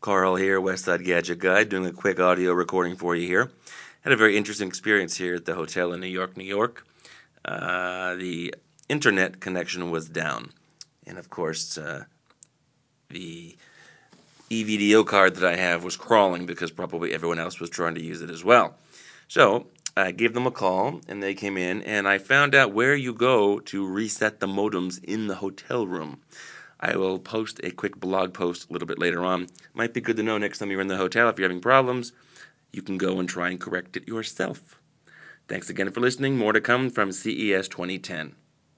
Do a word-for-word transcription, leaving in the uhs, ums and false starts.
Carl here, Westside Gadget Guy, doing a quick audio recording for you here. Had a very interesting experience here at the hotel in New York, New York. Uh, the internet connection was down. And of course, uh, the E V D O card that I have was crawling because probably everyone else was trying to use it as well. So I gave them a call, and they came in, and I found out where you go to reset the modems in the hotel room. I will post a quick blog post a little bit later on. Might be good to know next time you're in the hotel. If you're having problems, you can go and try and correct it yourself. Thanks again for listening. More to come from C E S twenty ten.